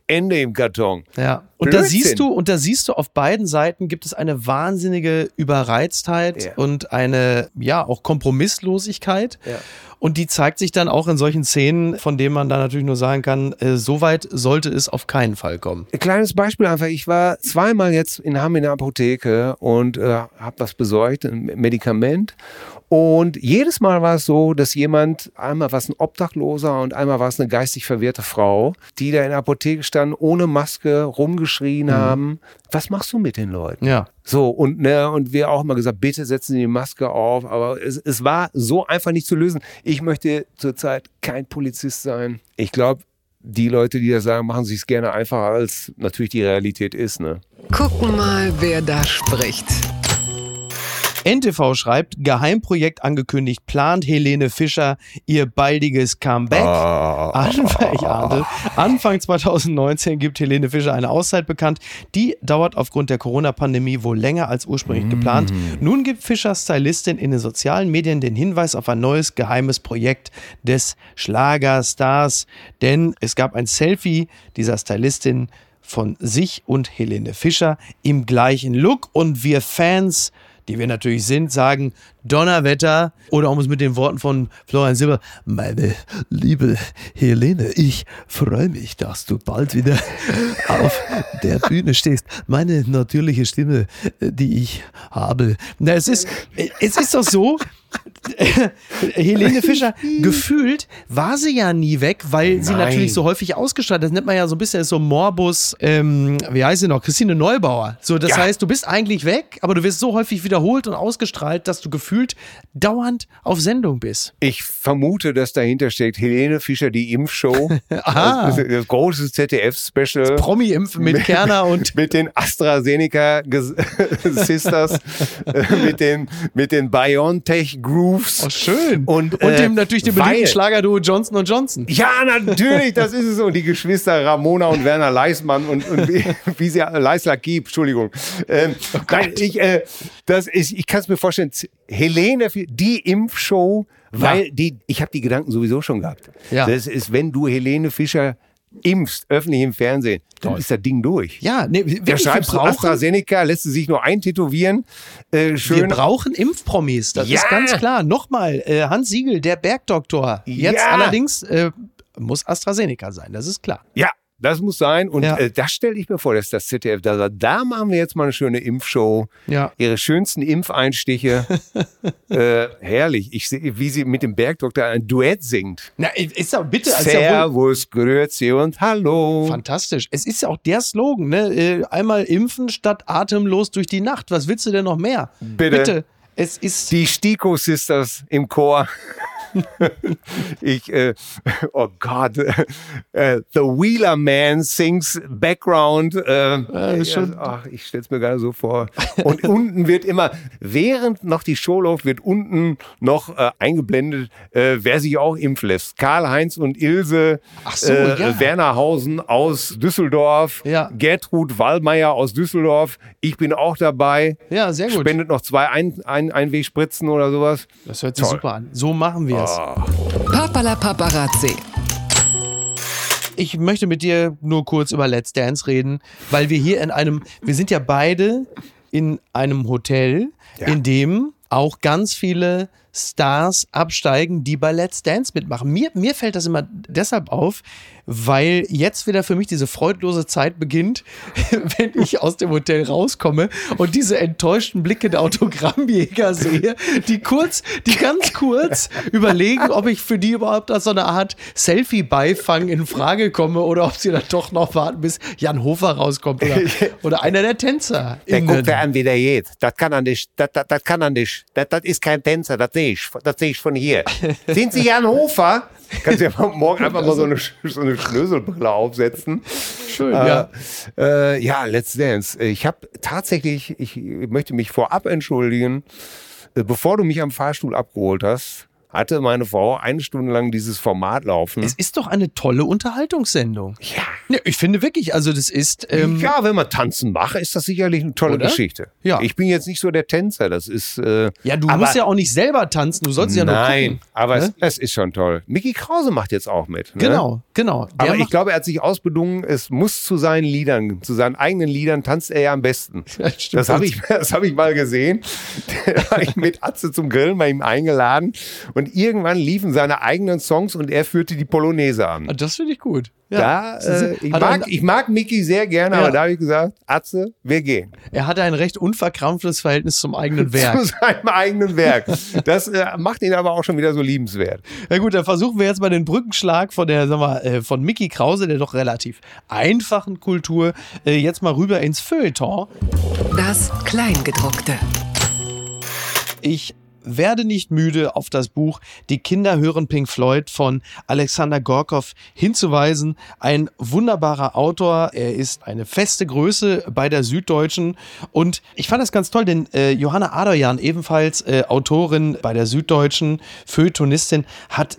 Ende im Karton. Ja. Und da siehst du, auf beiden Seiten gibt es eine wahnsinnige Überreiztheit und eine, auch Kompromisslosigkeit. Ja. Und die zeigt sich dann auch in solchen Szenen, von denen man da natürlich nur sagen kann, so weit sollte es auf keinen Fall kommen. Ein kleines Beispiel einfach. Ich war zweimal jetzt in Hamm in der Apotheke und habe was besorgt, ein Medikament. Und jedes Mal war es so, dass einmal war es ein Obdachloser und einmal war es eine geistig verwirrte Frau, die da in der Apotheke standen, ohne Maske rumgeschrien haben. Was machst du mit den Leuten? Ja. So, und wir auch immer gesagt, bitte setzen Sie die Maske auf. Aber es war so einfach nicht zu lösen. Ich möchte zurzeit kein Polizist sein. Ich glaube, die Leute, die das sagen, machen sich es gerne einfacher, als natürlich die Realität ist. Ne? Gucken mal, wer da spricht. NTV schreibt, Geheimprojekt angekündigt, plant Helene Fischer ihr baldiges Comeback. Anfang 2019 gibt Helene Fischer eine Auszeit bekannt. Die dauert aufgrund der Corona-Pandemie wohl länger als ursprünglich geplant. Nun gibt Fischers Stylistin in den sozialen Medien den Hinweis auf ein neues geheimes Projekt des Schlagerstars. Denn es gab ein Selfie dieser Stylistin von sich und Helene Fischer im gleichen Look. Und wir Fans, die wir natürlich sind, sagen Donnerwetter, oder um es mit den Worten von Florian Silber, meine liebe Helene, ich freue mich, dass du bald wieder auf der Bühne stehst. Meine natürliche Stimme, die ich habe. Na, es ist doch so, Helene Fischer, gefühlt war sie ja nie weg, weil sie natürlich so häufig ausgestrahlt. Das nennt man ja so ein bisschen so Morbus, wie heißt sie noch? Christine Neubauer. So, das heißt, du bist eigentlich weg, aber du wirst so häufig wiederholt und ausgestrahlt, dass du gefühlt dauernd auf Sendung bist. Ich vermute, dass dahinter steckt Helene Fischer, die Impfshow. das große ZDF-Special. Promi-Impfen mit Kerner und mit den AstraZeneca-Sisters, mit den BioNTech-Grooves. Oh, schön. Und dem natürlich dem beliebten Schlagerduo Johnson & Johnson. Ja, natürlich, das ist es so. Und die Geschwister Ramona und Werner Leismann und wie sie Leisler gibt, Entschuldigung. Ich kann es mir vorstellen, Helene, die Impfshow, weil ich habe die Gedanken sowieso schon gehabt. Ja. Das ist, wenn du Helene Fischer impfst, öffentlich im Fernsehen, dann ist das Ding durch. Ja, da schreibst du AstraZeneca, lässt du sich nur eintätowieren. Wir brauchen Impfpromis, das ist ganz klar. Nochmal, Hans Siegel, der Bergdoktor. Jetzt allerdings muss AstraZeneca sein, das ist klar. Ja. Das muss sein und das stelle ich mir vor, dass das ZDF da machen wir jetzt mal eine schöne Impfshow. Ja. Ihre schönsten Impfeinstiche. Herrlich. Ich sehe, wie sie mit dem Bergdoktor ein Duett singt. Na, ist doch bitte. Servus, grüezi und hallo. Fantastisch. Es ist ja auch der Slogan, ne? Einmal impfen statt atemlos durch die Nacht. Was willst du denn noch mehr? Bitte. Es ist die Stiko-Sisters im Chor. Oh Gott, The Wheeler Man sings Background. Ich stell's mir gerade so vor. Und unten wird immer, während noch die Show läuft, wird unten noch eingeblendet, wer sich auch impfen lässt. Karl-Heinz und Ilse Wernerhausen aus Düsseldorf, Gertrud Wallmeier aus Düsseldorf. Ich bin auch dabei. Ja, sehr gut. Spendet noch 2 Einwegspritzen oder sowas. Das hört sich super an. So machen wir es. Papala Paparazzi. Ich möchte mit dir nur kurz über Let's Dance reden, weil wir hier wir sind ja beide in einem Hotel, in dem auch ganz viele Stars absteigen, die bei Let's Dance mitmachen. Mir fällt das immer deshalb auf, weil jetzt wieder für mich diese freudlose Zeit beginnt, wenn ich aus dem Hotel rauskomme und diese enttäuschten Blicke der Autogrammjäger sehe, die ganz kurz überlegen, ob ich für die überhaupt als so eine Art Selfie-Beifang in Frage komme oder ob sie dann doch noch warten, bis Jan Hofer rauskommt oder einer der Tänzer. Der guckt er an, wie der geht. Das kann er nicht. Das ist kein Tänzer, das sehe ich von hier. Sind Sie Jan Hofer? Kannst du ja morgen einfach mal so eine Schnöselbrille aufsetzen. Schön, ja. Let's Dance. Ich möchte mich vorab entschuldigen. Bevor du mich am Fahrstuhl abgeholt hast, hatte meine Frau 1 Stunde lang dieses Format laufen. Es ist doch eine tolle Unterhaltungssendung. Ja, ich finde wirklich, also das ist... ja, wenn man tanzen macht, ist das sicherlich eine tolle Geschichte. Ja. Ich bin jetzt nicht so der Tänzer, das ist... ja, du musst ja auch nicht selber tanzen, du sollst ja nur gucken. Nein, aber ne? es ist schon toll. Mickey Krause macht jetzt auch mit. Ne? Genau. Aber ich glaube, er hat sich ausbedungen, es muss zu seinen Liedern, zu seinen eigenen Liedern tanzt er ja am besten. Das habe ich mal gesehen. Da war ich mit Atze zum Grillen bei ihm eingeladen und irgendwann liefen seine eigenen Songs und er führte die Polonaise an. Das finde ich gut. Ja. Ich mag Mickey sehr gerne, aber da habe ich gesagt, Atze, wir gehen. Er hatte ein recht unverkrampftes Verhältnis zum eigenen Werk. Zu seinem eigenen Werk. Das macht ihn aber auch schon wieder so liebenswert. Ja gut, dann versuchen wir jetzt mal den Brückenschlag von Mickey Krause, der doch relativ einfachen Kultur, jetzt mal rüber ins Feuilleton. Das Kleingedruckte. Ich werde nicht müde, auf das Buch Die Kinder hören Pink Floyd von Alexander Gorkov hinzuweisen. Ein wunderbarer Autor. Er ist eine feste Größe bei der Süddeutschen. Und ich fand das ganz toll, denn Johanna Adoyan, ebenfalls Autorin bei der Süddeutschen, Feuilletonistin, hat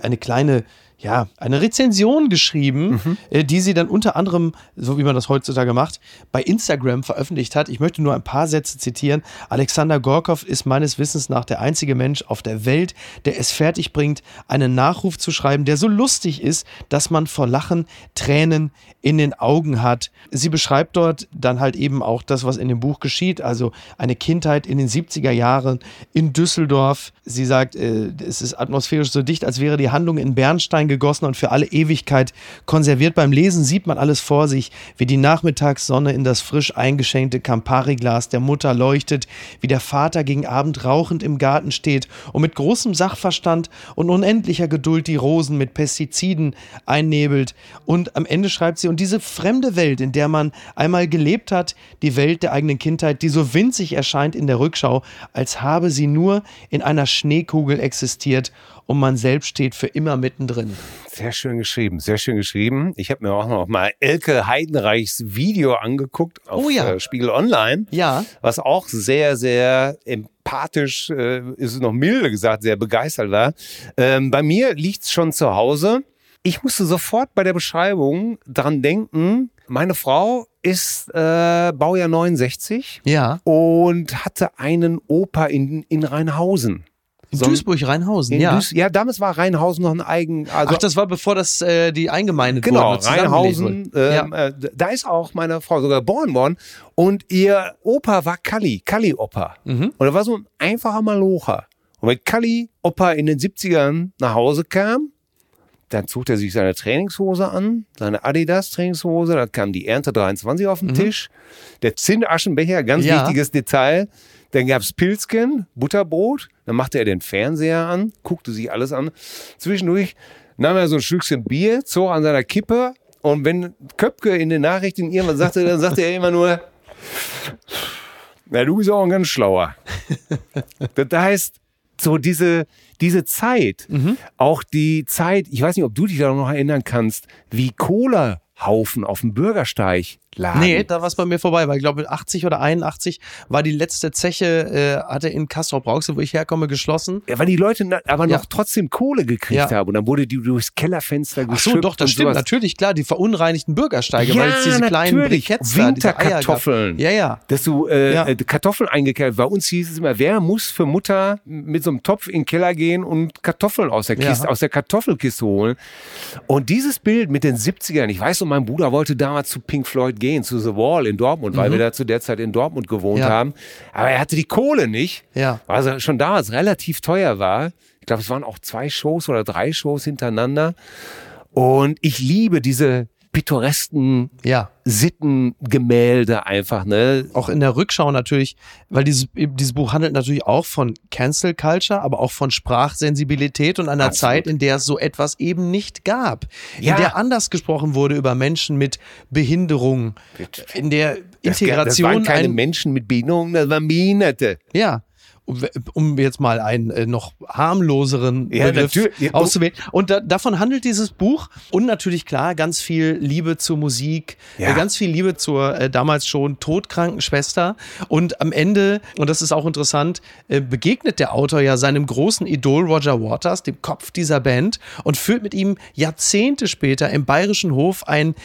eine Rezension geschrieben, die sie dann unter anderem, so wie man das heutzutage macht, bei Instagram veröffentlicht hat. Ich möchte nur ein paar Sätze zitieren. Alexander Gorkov ist meines Wissens nach der einzige Mensch auf der Welt, der es fertig bringt, einen Nachruf zu schreiben, der so lustig ist, dass man vor Lachen Tränen in den Augen hat. Sie beschreibt dort dann halt eben auch das, was in dem Buch geschieht, also eine Kindheit in den 70er Jahren in Düsseldorf. Sie sagt, es ist atmosphärisch so dicht, als wäre die Handlung in Bernstein gegossen und für alle Ewigkeit konserviert. Beim Lesen sieht man alles vor sich, wie die Nachmittagssonne in das frisch eingeschenkte Campari-Glas der Mutter leuchtet, wie der Vater gegen Abend rauchend im Garten steht und mit großem Sachverstand und unendlicher Geduld die Rosen mit Pestiziden einnebelt. Und am Ende schreibt sie, und diese fremde Welt, in der man einmal gelebt hat, die Welt der eigenen Kindheit, die so winzig erscheint in der Rückschau, als habe sie nur in einer Schneekugel existiert und man selbst steht für immer mittendrin. Sehr schön geschrieben, sehr schön geschrieben. Ich habe mir auch noch mal Elke Heidenreichs Video angeguckt auf Spiegel Online, was auch sehr, sehr empathisch, ist es noch milde gesagt, sehr begeistert war. Bei mir liegt's schon zu Hause. Ich musste sofort bei der Beschreibung dran denken, meine Frau ist Baujahr 69 und hatte einen Opa in Rheinhausen. In Duisburg-Rheinhausen, ja, damals war Rheinhausen noch ein eigen... Also, ach, das war bevor die eingemeindet wurden. Genau, Rheinhausen, da ist auch meine Frau sogar geboren worden und ihr Opa war Kalli-Opa. Und er war so ein einfacher Malocher. Und wenn Kalli-Opa in den 70ern nach Hause kam, dann zog er sich seine Trainingshose an, seine Adidas-Trainingshose, dann kam die Ernte 23 auf den Tisch, der Zinntaschenbecher, ganz wichtiges Detail, dann gab's Pilzken, Butterbrot, dann machte er den Fernseher an, guckte sich alles an, zwischendurch nahm er so ein Stückchen Bier, zog an seiner Kippe und wenn Köpke in den Nachrichten irgendwas sagte, dann sagte er immer nur, na, du bist auch ein ganz Schlauer. Das heißt, so diese Zeit, auch die Zeit, ich weiß nicht, ob du dich da noch erinnern kannst, wie Cola-Haufen auf dem Bürgersteig lagen. Nee, da war es bei mir vorbei, weil ich glaube 80 oder 81 war die letzte Zeche, hatte in Castrop-Rauxel, wo ich herkomme, geschlossen. Ja, weil die Leute aber noch trotzdem Kohle gekriegt haben und dann wurde die durchs Kellerfenster geschüttet. Ach so, doch, das stimmt, sowas. Natürlich, klar, die verunreinigten Bürgersteige, weil es diese kleinen Briketts da, Winterkartoffeln. Ja. Dass du Kartoffeln eingekehrt. Bei uns hieß es immer, wer muss für Mutter mit so einem Topf in den Keller gehen und Kartoffeln aus der Kiste, aus der Kartoffelkiste holen. Und dieses Bild mit den 70ern, ich weiß noch, mein Bruder wollte damals zu Pink Floyd gehen, zu The Wall in Dortmund, weil wir da zu der Zeit in Dortmund gewohnt haben. Aber er hatte die Kohle nicht, weil es schon damals relativ teuer war. Ich glaube, es waren auch 2 Shows oder 3 Shows hintereinander. Und ich liebe diese pittoresken Sittengemälde einfach, ne? Auch in der Rückschau natürlich, weil dieses Buch handelt natürlich auch von Cancel Culture, aber auch von Sprachsensibilität und einer Zeit, in der es so etwas eben nicht gab. In der anders gesprochen wurde über Menschen mit Behinderung, in der Integration. Das waren keine Menschen mit Behinderung, das waren Behinderte. Ja. um jetzt mal einen noch harmloseren Begriff auszuwählen. Und davon handelt dieses Buch. Und natürlich klar, ganz viel Liebe zur Musik, ganz viel Liebe zur damals schon todkranken Schwester. Und am Ende, und das ist auch interessant, begegnet der Autor ja seinem großen Idol Roger Waters, dem Kopf dieser Band, und führt mit ihm Jahrzehnte später im Bayerischen Hof ein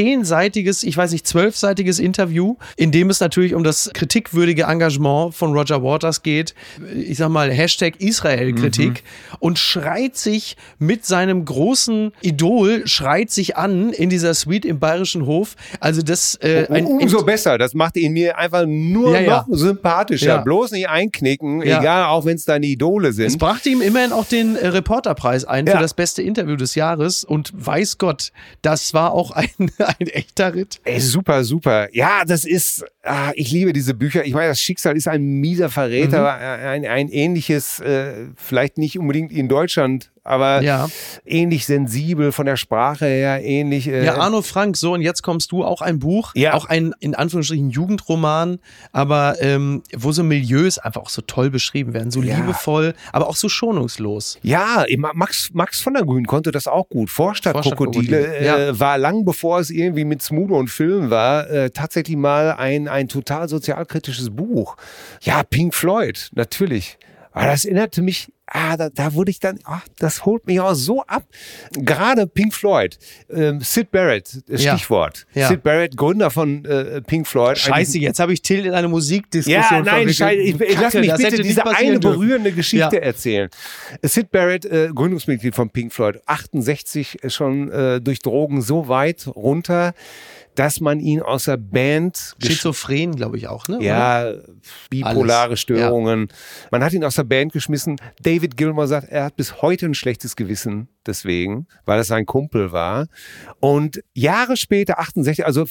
12-seitiges Interview, in dem es natürlich um das kritikwürdige Engagement von Roger Waters geht. Ich sag mal, Hashtag Israel-Kritik, und schreit sich mit seinem großen Idol, an in dieser Suite im Bayerischen Hof. Also das umso besser. Das macht ihn mir einfach nur noch sympathischer. Ja. Bloß nicht einknicken, egal, auch wenn es deine Idole sind. Es brachte ihm immerhin auch den Reporterpreis ein für das beste Interview des Jahres. Und weiß Gott, das war auch ein echter Ritt. Ey, super, super. Ja, das ist, ich liebe diese Bücher. Ich meine, das Schicksal ist ein mieser Verräter, ein ähnliches, vielleicht nicht unbedingt in Deutschland, aber ähnlich sensibel von der Sprache her, ähnlich. Arno Frank, so, und jetzt kommst du, auch ein Buch, auch ein, in Anführungsstrichen, Jugendroman, aber wo so Milieus einfach auch so toll beschrieben werden, so liebevoll, aber auch so schonungslos. Ja, Max von der Grün konnte das auch gut. Vorstadtkrokodile war lang, bevor es irgendwie mit Smudo und Film war, tatsächlich mal ein total sozialkritisches Buch. Ja, Pink Floyd, natürlich. Aber das erinnerte mich, da wurde ich dann, das holt mich auch so ab. Gerade Pink Floyd, Syd Barrett, Stichwort. Ja. Syd Barrett, Gründer von Pink Floyd. Scheiße, jetzt habe ich Till in eine Musikdiskussion verwickelt. Lass mich bitte diese eine berührende Geschichte erzählen. Syd Barrett, Gründungsmitglied von Pink Floyd, 68 schon durch Drogen so weit runter, dass man ihn aus der Band... Schizophren, glaube ich auch, ne? Ja, bipolare Störungen. Ja. Man hat ihn aus der Band geschmissen. David Gilmour sagt, er hat bis heute ein schlechtes Gewissen deswegen, weil es sein Kumpel war. Und Jahre später, 68, also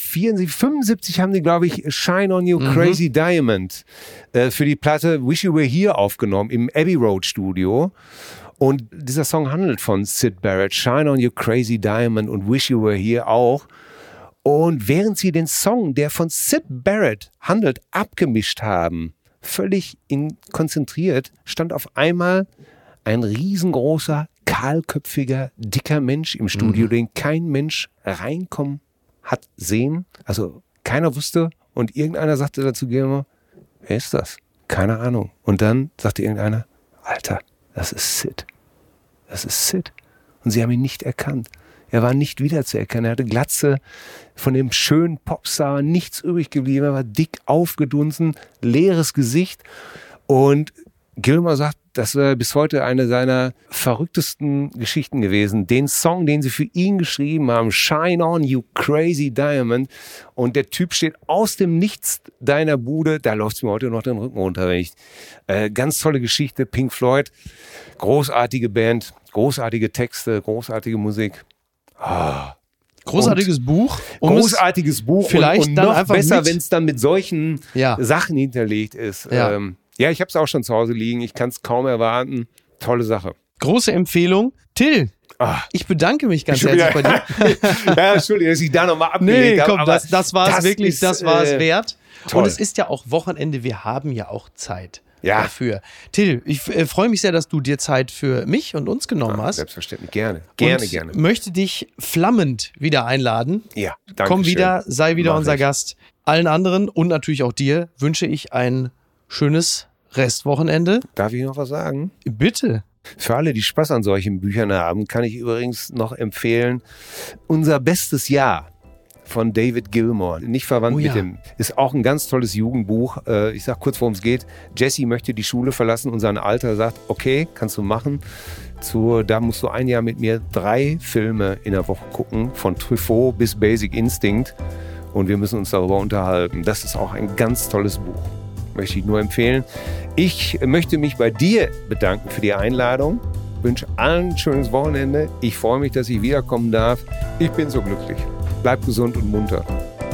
75 haben die, glaube ich, Shine on You Crazy Diamond für die Platte Wish You Were Here aufgenommen im Abbey Road Studio. Und dieser Song handelt von Syd Barrett, Shine on You Crazy Diamond und Wish You Were Here auch. Und während sie den Song, der von Syd Barrett handelt, abgemischt haben, völlig konzentriert, stand auf einmal ein riesengroßer, kahlköpfiger, dicker Mensch im Studio, den kein Mensch reinkommen hat sehen. Also keiner wusste. Und irgendeiner sagte dazu, wer ist das? Keine Ahnung. Und dann sagte irgendeiner, Alter, das ist Syd. Das ist Syd. Und sie haben ihn nicht erkannt. Er war nicht wiederzuerkennen. Er hatte Glatze, von dem schönen Popstar nichts übrig geblieben. Er war dick aufgedunsen, leeres Gesicht. Und Gilmour sagt, das wäre bis heute eine seiner verrücktesten Geschichten gewesen. Den Song, den sie für ihn geschrieben haben, Shine on You Crazy Diamond. Und der Typ steht aus dem Nichts deiner Bude. Da läuft es mir heute noch den Rücken runter. Ganz tolle Geschichte. Pink Floyd, großartige Band, großartige Texte, großartige Musik. Großartiges Buch. Großartiges Buch. Vielleicht und dann noch einfach besser, wenn es dann mit solchen Ja. Sachen hinterlegt ist. Ja. Ich habe es auch schon zu Hause liegen. Ich kann es kaum erwarten. Tolle Sache. Große Empfehlung. Till, ich bedanke mich ganz herzlich bei dir. Ja, Entschuldigung, dass ich da nochmal abgelegt habe. Komm, das war es wirklich, das war es wert. Toll. Und es ist ja auch Wochenende, wir haben ja auch Zeit dafür. Till, ich freue mich sehr, dass du dir Zeit für mich und uns genommen hast. Selbstverständlich, gerne. Und möchte dich flammend wieder einladen. Ja, danke. Komm wieder, sei wieder unser Gast. Allen anderen und natürlich auch dir wünsche ich ein schönes Restwochenende. Darf ich noch was sagen? Bitte. Für alle, die Spaß an solchen Büchern haben, kann ich übrigens noch empfehlen, Unser bestes Jahr von David Gilmour. Nicht verwandt mit dem. Ist auch ein ganz tolles Jugendbuch. Ich sag kurz, worum es geht. Jesse möchte die Schule verlassen und sein Alter sagt, okay, kannst du machen. Da musst du ein Jahr mit mir 3 Filme in der Woche gucken, von Truffaut bis Basic Instinct. Und wir müssen uns darüber unterhalten. Das ist auch ein ganz tolles Buch. Möchte ich nur empfehlen. Ich möchte mich bei dir bedanken für die Einladung. Wünsche allen ein schönes Wochenende. Ich freue mich, dass ich wiederkommen darf. Ich bin so glücklich. Bleib gesund und munter.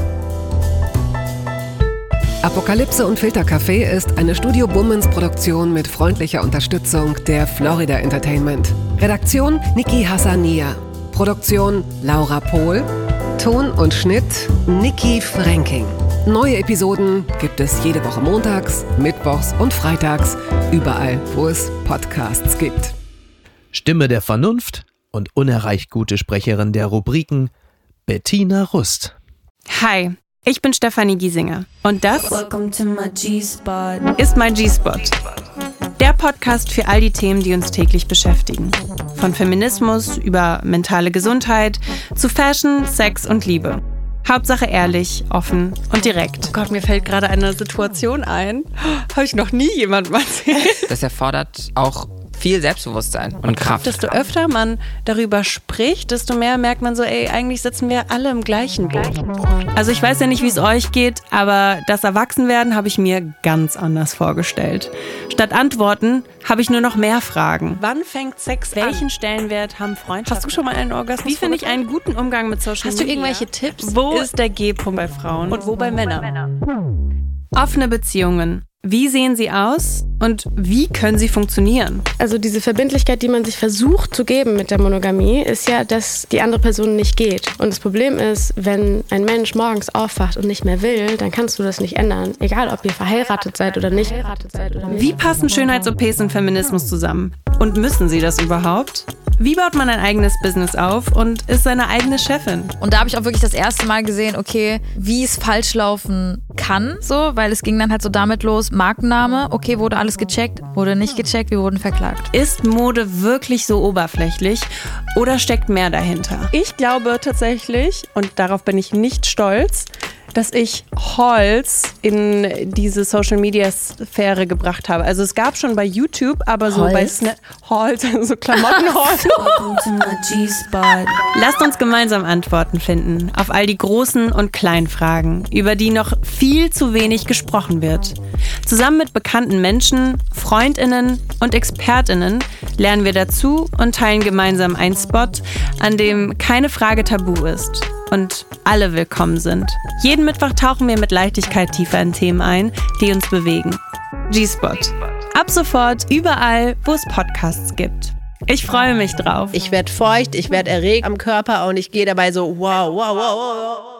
Apokalypse und Filtercafé ist eine Studio Bummens Produktion mit freundlicher Unterstützung der Florida Entertainment. Redaktion Niki Hassania. Produktion Laura Pohl. Ton und Schnitt Niki Fränking. Neue Episoden gibt es jede Woche montags, mittwochs und freitags, überall, wo es Podcasts gibt. Stimme der Vernunft und unerreicht gute Sprecherin der Rubriken Bettina Rust. Hi, ich bin Stefanie Giesinger und das ist mein G-Spot. Der Podcast für all die Themen, die uns täglich beschäftigen. Von Feminismus über mentale Gesundheit zu Fashion, Sex und Liebe. Hauptsache ehrlich, offen und direkt. Oh Gott, mir fällt gerade eine Situation ein. Habe ich noch nie jemandem erzählt. Das erfordert auch viel Selbstbewusstsein und Kraft. Desto öfter man darüber spricht, desto mehr merkt man so, eigentlich sitzen wir alle im gleichen Boot. Also ich weiß ja nicht, wie es euch geht, aber das Erwachsenwerden habe ich mir ganz anders vorgestellt. Statt Antworten habe ich nur noch mehr Fragen. Wann fängt Sex an? Welchen Stellenwert haben Freundschaften? Hast du schon mal einen Orgasmus? Wie finde ich einen guten Umgang mit Social Media? Hast du irgendwelche Tipps? Wo ist der G-Punkt bei Frauen und wo bei Männern? Offene Beziehungen. Wie sehen sie aus und wie können sie funktionieren? Also diese Verbindlichkeit, die man sich versucht zu geben mit der Monogamie, ist ja, dass die andere Person nicht geht. Und das Problem ist, wenn ein Mensch morgens aufwacht und nicht mehr will, dann kannst du das nicht ändern. Egal, ob ihr verheiratet seid oder nicht. Wie passen Schönheits-OPs und Feminismus zusammen? Und müssen sie das überhaupt? Wie baut man ein eigenes Business auf und ist seine eigene Chefin? Und da habe ich auch wirklich das erste Mal gesehen, okay, wie es falsch laufen kann, so, weil es ging dann halt so damit los, Markenname, okay, wurde alles gecheckt, wurde nicht gecheckt, wir wurden verklagt. Ist Mode wirklich so oberflächlich oder steckt mehr dahinter? Ich glaube tatsächlich, und darauf bin ich nicht stolz, dass ich Hauls in diese Social-Media-Sphäre gebracht habe. Also es gab schon bei YouTube, aber so bei Hauls, so Klamotten-Hauls. Lasst uns gemeinsam Antworten finden auf all die großen und kleinen Fragen, über die noch viel zu wenig gesprochen wird. Zusammen mit bekannten Menschen, FreundInnen und ExpertInnen lernen wir dazu und teilen gemeinsam einen Spot, an dem keine Frage tabu ist und alle willkommen sind. Jeden Mittwoch tauchen wir mit Leichtigkeit tiefer in Themen ein, die uns bewegen. G-Spot. Ab sofort überall, wo es Podcasts gibt. Ich freue mich drauf. Ich werde feucht, ich werde erregt am Körper und ich gehe dabei so wow, wow, wow, wow.